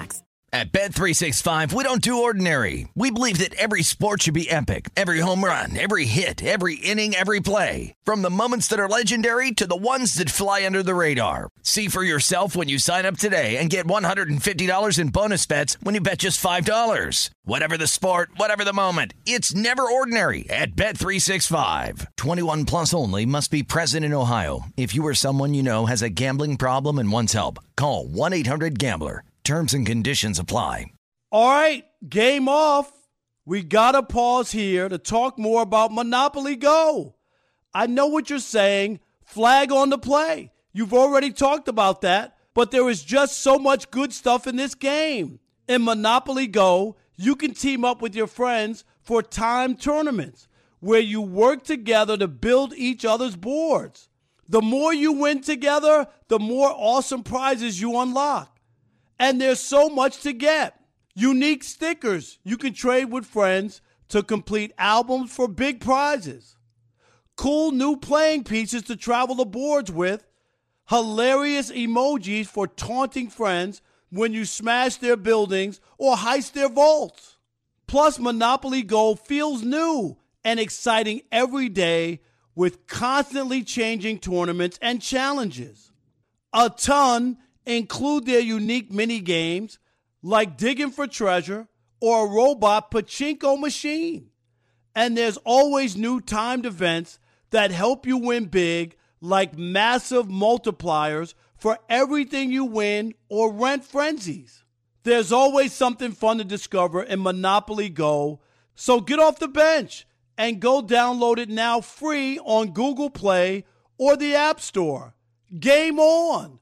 At Bet365, we don't do ordinary. We believe that every sport should be epic. Every home run, every hit, every inning, every play. From the moments that are legendary to the ones that fly under the radar. See for yourself when you sign up today and get $150 in bonus bets when you bet just $5. Whatever the sport, whatever the moment, it's never ordinary at Bet365. 21 plus only. Must be present in Ohio. If you or someone you know has a gambling problem and wants help, call 1-800-GAMBLER. Terms and conditions apply. All right, game off. We got to pause here to talk more about Monopoly Go. I know what you're saying. Flag on the play. You've already talked about that, but there is just so much good stuff in this game. In Monopoly Go, you can team up with your friends for timed tournaments where you work together to build each other's boards. The more you win together, the more awesome prizes you unlock. And there's so much to get. Unique stickers you can trade with friends to complete albums for big prizes. Cool new playing pieces to travel the boards with. Hilarious emojis for taunting friends when you smash their buildings or heist their vaults. Plus, Monopoly Go feels new and exciting every day with constantly changing tournaments and challenges. A ton include their unique mini games like digging for treasure or a robot pachinko machine. And there's always new timed events that help you win big, like massive multipliers for everything you win or rent frenzies. There's always something fun to discover in Monopoly Go, so get off the bench and go download it now free on Google Play or the App Store. Game on!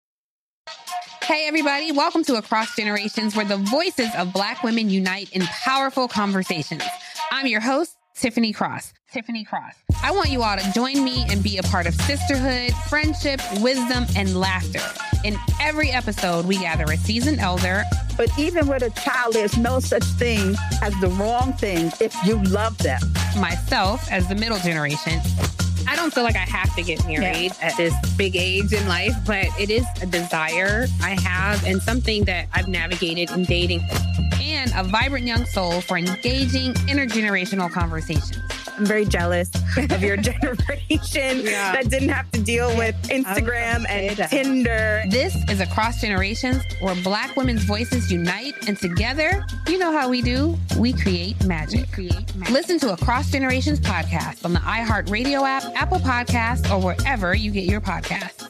Hey, everybody. Welcome to Across Generations, where the voices of Black women unite in powerful conversations. I'm your host, Tiffany Cross. I want you all to join me and be a part of sisterhood, friendship, wisdom, and laughter. In every episode, we gather a seasoned elder. But even with a child, there's no such thing as the wrong thing if you love them. Myself as the middle generation. I don't feel like I have to get married at this big age in life, but it is a desire I have and something that I've navigated in dating. And a vibrant young soul for engaging intergenerational conversations. I'm very jealous of your generation that didn't have to deal with Instagram and Tinder. This is Across Generations, where Black women's voices unite, and together, you know how we do, we create magic. Listen to Across Generations podcast on the iHeartRadio app, Apple Podcasts, or wherever you get your podcasts.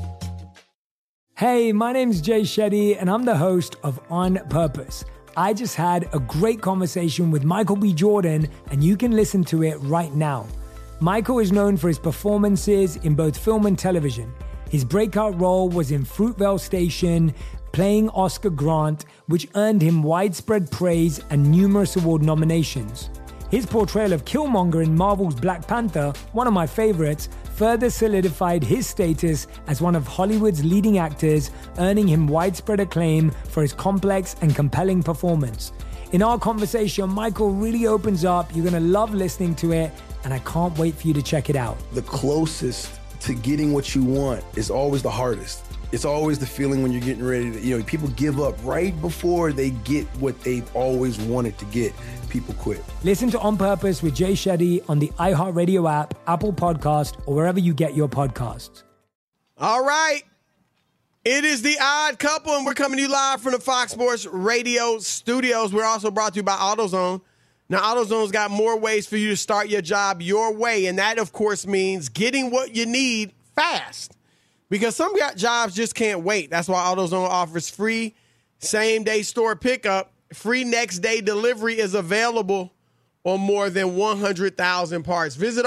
Hey, my name's Jay Shetty, and I'm the host of On Purpose. I just had a great conversation with Michael B. Jordan, and you can listen to it right now. Michael is known for his performances in both film and television. His breakout role was in Fruitvale Station, playing Oscar Grant, which earned him widespread praise and numerous award nominations. His portrayal of Killmonger in Marvel's Black Panther, one of my favorites, further solidified his status as one of Hollywood's leading actors, earning him widespread acclaim for his complex and compelling performance. In our conversation, Michael really opens up. You're going to love listening to it, and I can't wait for you to check it out. The closest to getting what you want is always the hardest. It's always the feeling when you're getting ready to, people give up right before they get what they've always wanted to get. People quit. Listen to On Purpose with Jay Shetty on the iHeartRadio app, Apple Podcast, or wherever you get your podcasts. All right. It is The Odd Couple, and we're coming to you live from the Fox Sports Radio studios. We're also brought to you by AutoZone. Now, AutoZone's got more ways for you to start your job your way, and that, of course, means getting what you need fast. Because some jobs just can't wait. That's why AutoZone offers free same-day store pickup. Free next-day delivery is available on more than 100,000 parts. Visit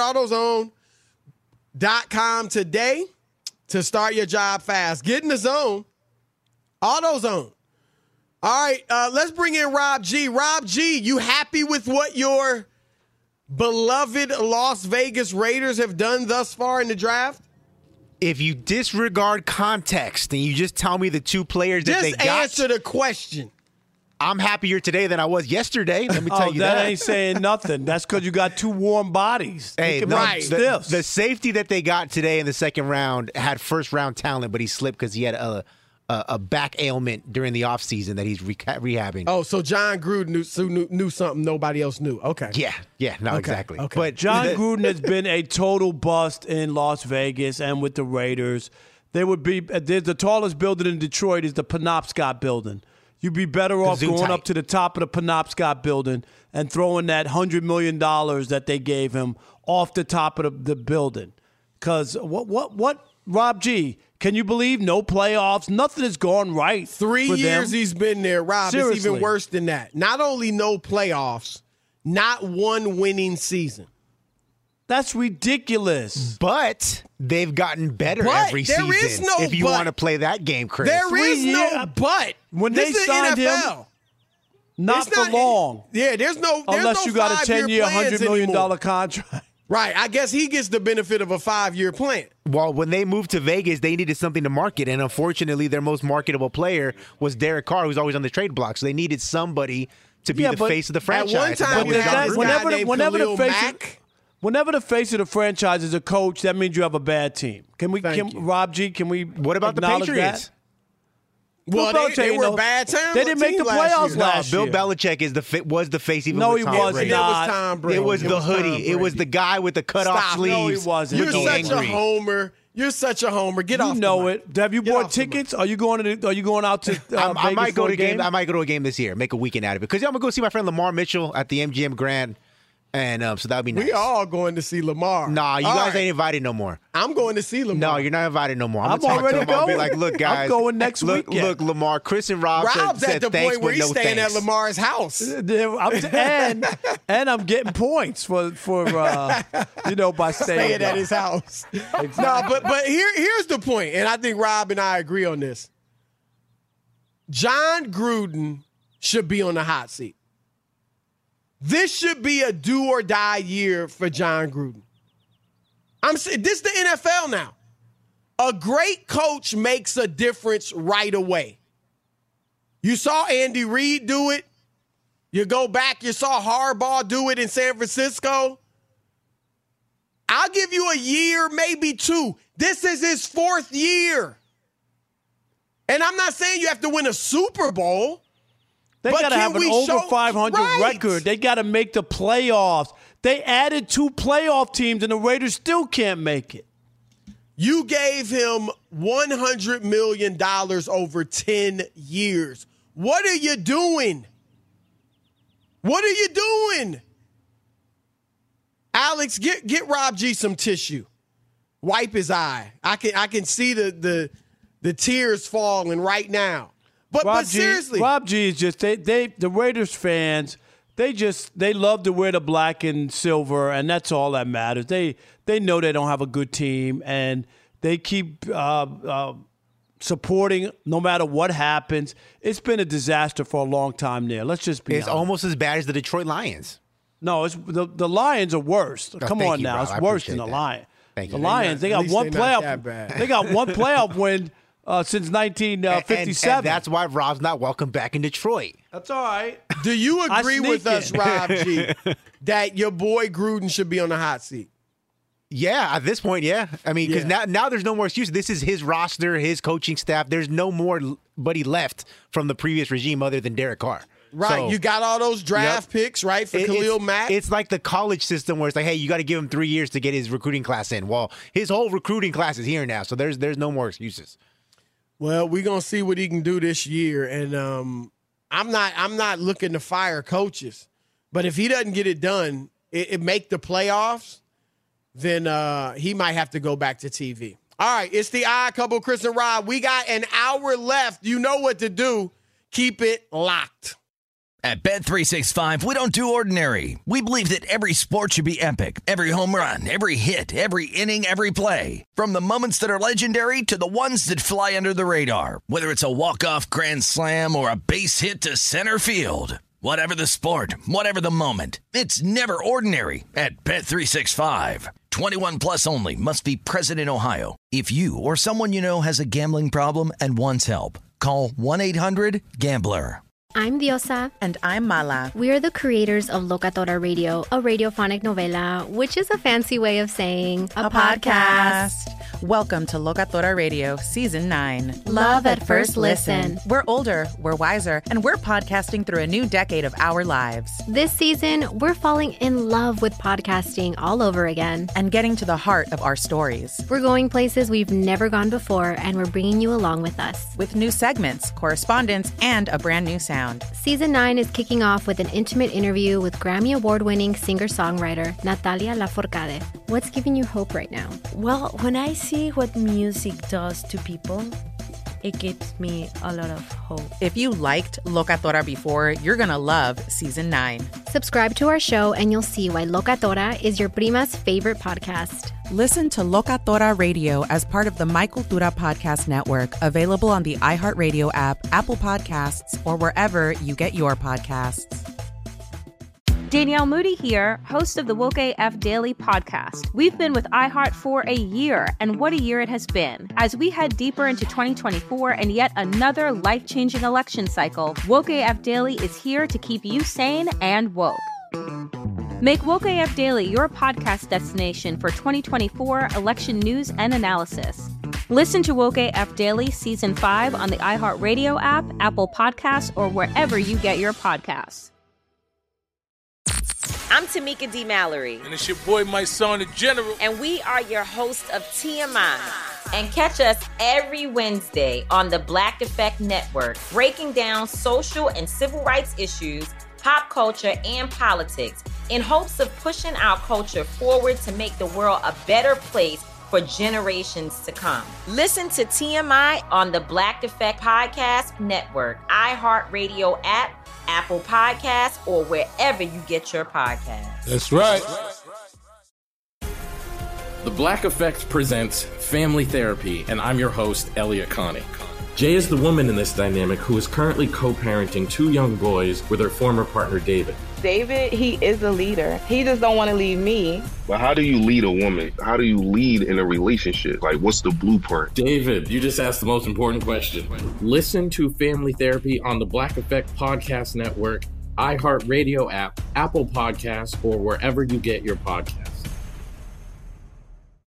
AutoZone.com today to start your job fast. Get in the zone. AutoZone. All right, let's bring in Rob G. Rob G, you happy with what your beloved Las Vegas Raiders have done thus far in the draft? If you disregard context and you just tell me the two players that they got. Just answer the question. I'm happier today than I was yesterday. Let me tell you that. That ain't saying nothing. That's because you got two warm bodies. Hey, the safety that they got today in the second round had first-round talent, but he slipped because he had a a back ailment during the offseason that he's rehabbing. Oh, so John Gruden knew something nobody else knew. Okay. Yeah, no, exactly. Okay. But John Gruden has been a total bust in Las Vegas and with the Raiders. There's the tallest building in Detroit is the Penobscot building. You'd be better off going up to the top of the Penobscot building and throwing that $100 million that they gave him off the top of the building. Because what, Rob G., can you believe no playoffs? Nothing has gone right. 3 years he's been there, Rob. Seriously. It's even worse than that. Not only no playoffs, not one winning season. That's ridiculous. But they've gotten better every season. There is no if you but. want to play that game, Chris. There is no but. When this they is signed NFL. him, not for long. Yeah, there's no unless you got a 10-year, $100 million contract. Right. I guess he gets the benefit of a 5-year plan. Well, when they moved to Vegas, they needed something to market, and unfortunately, their most marketable player was Derek Carr, who's always on the trade block. So they needed somebody to be the face of the franchise. At one time, whenever the face of the franchise is a coach, that means you have a bad team. Rob G, can we What about the acknowledge Patriots? That? Well, they were a bad time. They didn't make the playoffs last year. Bill Belichick was the face even No, with he Tom wasn't. Brady. It was Tom Brady. It was the hoodie. It was the guy with the cut-off sleeves. No, he wasn't. You're such a homer. You're such a homer. Get off. You know it. Have you bought tickets? Are you going out to? I might go to a game. I might go to a game this year. Make a weekend out of it because I'm gonna go see my friend Lamar Mitchell at the MGM Grand. And so that would be nice. We all going to see Lamar. Nah, you guys ain't invited no more. I'm going to see Lamar. No, you're not invited no more. I'm gonna talk already to him. I'll be going. like, look, guys. I'm going next weekend. Look, Lamar, Chris and Rob Rob's said at the thanks, point where but he's no staying thanks. at Lamar's house. And I'm getting points for by staying at his house. Exactly. No, but here's the point, and I think Rob and I agree on this. John Gruden should be on the hot seat. This should be a do or die year for John Gruden. I'm saying this is the NFL now. A great coach makes a difference right away. You saw Andy Reid do it. You go back, you saw Harbaugh do it in San Francisco. I'll give you a year, maybe two. This is his 4th year. And I'm not saying you have to win a Super Bowl. They got to have an over 500 record. They got to make the playoffs. They added 2 playoff teams, and the Raiders still can't make it. You gave him $100 million over 10 years. What are you doing? What are you doing? Alex, get Rob G some tissue. Wipe his eye. I can see the tears falling right now. But seriously, Rob G is just the Raiders fans. They love to wear the black and silver, and that's all that matters. They know they don't have a good team, and they keep supporting no matter what happens. It's been a disaster for a long time there. Let's just be honest. It's almost as bad as the Detroit Lions. No, it's the Lions are worse. Come on now, it's worse than the Lions. The Lions, they got one playoff. They got one playoff win. Since 1957. And that's why Rob's not welcome back in Detroit. That's all right. Do you agree with us, Rob G, that your boy Gruden should be on the hot seat? Yeah, at this point, yeah. I mean, because now there's no more excuse. This is his roster, his coaching staff. There's no more buddy left from the previous regime other than Derek Carr. Right, So, you got all those draft picks, right, for Khalil Mack. It's like the college system where it's like, hey, you got to give him 3 years to get his recruiting class in. Well, his whole recruiting class is here now, so there's no more excuses. Well, we're gonna see what he can do this year, and I'm not looking to fire coaches, but if he doesn't get it done, it make the playoffs, then he might have to go back to TV. All right, it's the Odd Couple, Chris and Rob. We got an hour left. You know what to do. Keep it locked. At Bet365, we don't do ordinary. We believe that every sport should be epic. Every home run, every hit, every inning, every play. From the moments that are legendary to the ones that fly under the radar. Whether it's a walk-off grand slam or a base hit to center field. Whatever the sport, whatever the moment. It's never ordinary at Bet365. 21 plus only. Must be present in Ohio. If you or someone you know has a gambling problem and wants help, call 1-800-GAMBLER. I'm Diosa. And I'm Mala. We are the creators of Locatora Radio, a radiophonic novela, which is a fancy way of saying a podcast. Welcome to Locatora Radio, Season 9. Love at first listen. We're older, we're wiser, and we're podcasting through a new decade of our lives. This season, we're falling in love with podcasting all over again. And getting to the heart of our stories. We're going places we've never gone before, and we're bringing you along with us. With new segments, correspondence, and a brand new sound. Season 9 is kicking off with an intimate interview with Grammy Award-winning singer-songwriter Natalia Lafourcade. What's giving you hope right now? Well, when I see what music does to people, it gives me a lot of hope. If you liked Locatora before, you're going to love Season 9. Subscribe to our show and you'll see why Locatora is your prima's favorite podcast. Listen to Locatora Radio as part of the My Cultura Podcast Network, available on the iHeartRadio app, Apple Podcasts, or wherever you get your podcasts. Danielle Moody here, host of the Woke AF Daily podcast. We've been with iHeart for a year, and what a year it has been. As we head deeper into 2024 and yet another life-changing election cycle, Woke AF Daily is here to keep you sane and woke. Make Woke AF Daily your podcast destination for 2024 election news and analysis. Listen to Woke AF Daily Season 5 on the iHeartRadio app, Apple Podcasts, or wherever you get your podcasts. I'm Tamika D. Mallory. And it's your boy, my son, the General. And we are your hosts of TMI. And catch us every Wednesday on the Black Effect Network, breaking down social and civil rights issues, pop culture, and politics, in hopes of pushing our culture forward to make the world a better place for generations to come. Listen to TMI on the Black Effect Podcast Network, iHeartRadio app, Apple Podcasts, or wherever you get your podcasts. That's right. The Black Effect presents Family Therapy, and I'm your host, Elliot Connie. Jay is the woman in this dynamic who is currently co-parenting 2 young boys with her former partner, David. David, he is a leader. He just don't want to leave me. But how do you lead a woman? How do you lead in a relationship? Like, what's the blueprint? David, you just asked the most important question. Listen to Family Therapy on the Black Effect Podcast Network, iHeartRadio app, Apple Podcasts, or wherever you get your podcasts.